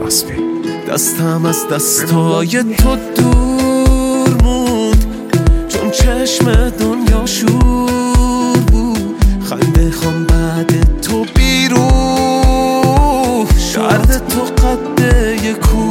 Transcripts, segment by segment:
دستم از دستای تو دور موند، چون چشم دنیا شور بود. خنده خام بعد تو بیروح شد، درد تو قده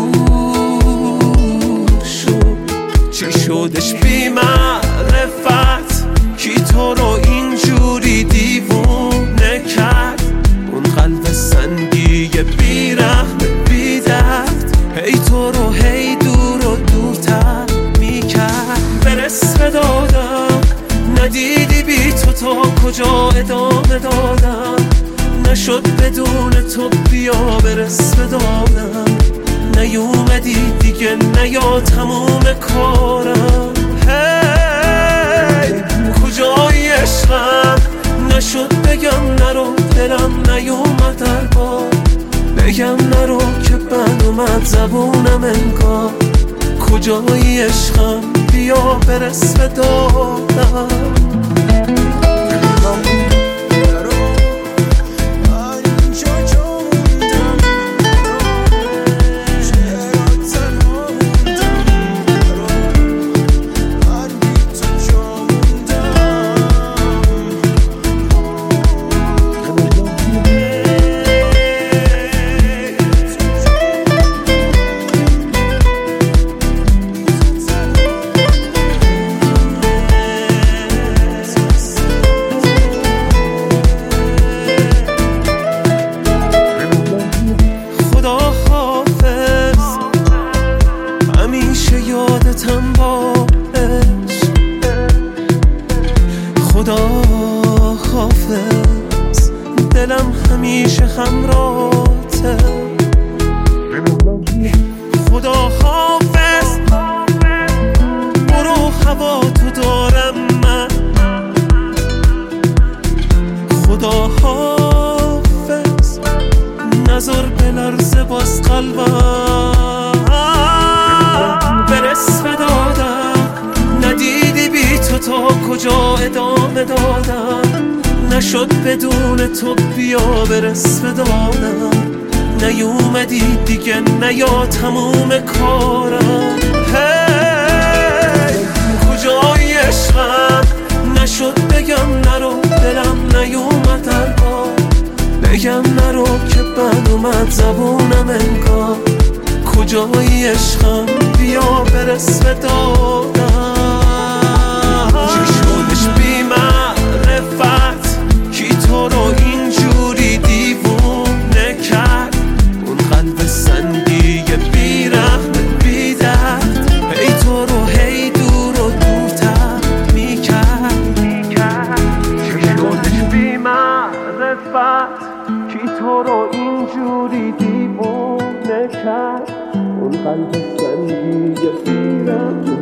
کور شد. چی شدش بی معرفت کی تو رو اینجوری دیوونه کرد؟ اون قلب سنگی بی رحم بی درد هی تو رو هی دور و دورتر میکرد. برس به دادم ندیدی بی تو تا کجا ادامه دادم، نشد بدون تو بیا برس به دادم. نیومدی دیگه نیا تموم کارم. هی کجای عشقم نشد بگم نرو، دلم نیومد در بار بگم نرو که بند اومد زبونم انگار. کجای عشقم بیا برس به دادم. خدا حافظ دلم همیشه همراهته. خدا حافظ برو هوا تو دارم من. خدا حافظ نظر بلرزه باز قلبم. برس به دادم ندیدی بی تو تا کجا ادامه دادم، نشد بدون تو بیا برس به دادم. نیومدی دیگه نیا تموم کارم. هی کجای عشقم نشد بگم نرو، دلم نیومد در بار بگم نرو که بند اومد زبونم انگار. کجای عشقم بیا برس به دادم. چی شدش بی معرفت کی تو رو اینجوری دیوونه کرد؟ اون قلب سنگی بی رحم بی درد هی تو رو هی دور و دورتر میکرد. چی شدش بی معرفت کی تو رو اینجوری دیوونه کرد؟ اون قلب سنگی بی رحم